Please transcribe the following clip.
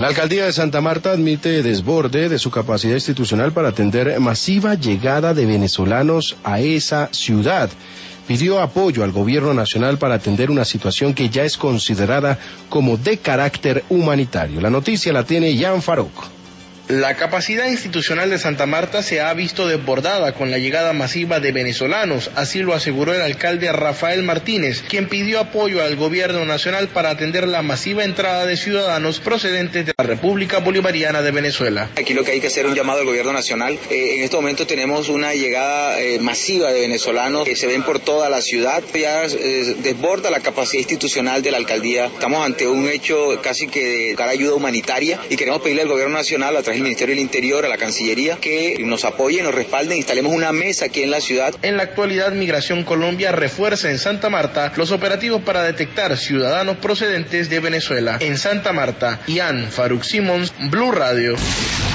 La alcaldía de Santa Marta admite desborde de su capacidad institucional para atender masiva llegada de venezolanos a esa ciudad. Pidió apoyo al gobierno nacional para atender una situación que ya es considerada como de carácter humanitario. La noticia la tiene Jan Farouk. La capacidad institucional de Santa Marta se ha visto desbordada con la llegada masiva de venezolanos, así lo aseguró el alcalde Rafael Martínez, quien pidió apoyo al gobierno nacional para atender la masiva entrada de ciudadanos procedentes de la República Bolivariana de Venezuela. Aquí lo que hay que hacer es un llamado al gobierno nacional. En este momento tenemos una llegada masiva de venezolanos que se ven por toda la ciudad, ya desborda la capacidad institucional de la alcaldía. Estamos ante un hecho casi que de buscar ayuda humanitaria y queremos pedirle al gobierno nacional a través del Ministerio del Interior, a la Cancillería, que nos apoyen, nos respalden, instalemos una mesa aquí en la ciudad. En la actualidad, Migración Colombia refuerza en Santa Marta los operativos para detectar ciudadanos procedentes de Venezuela. En Santa Marta, Jan Farouk Simons, Blue Radio.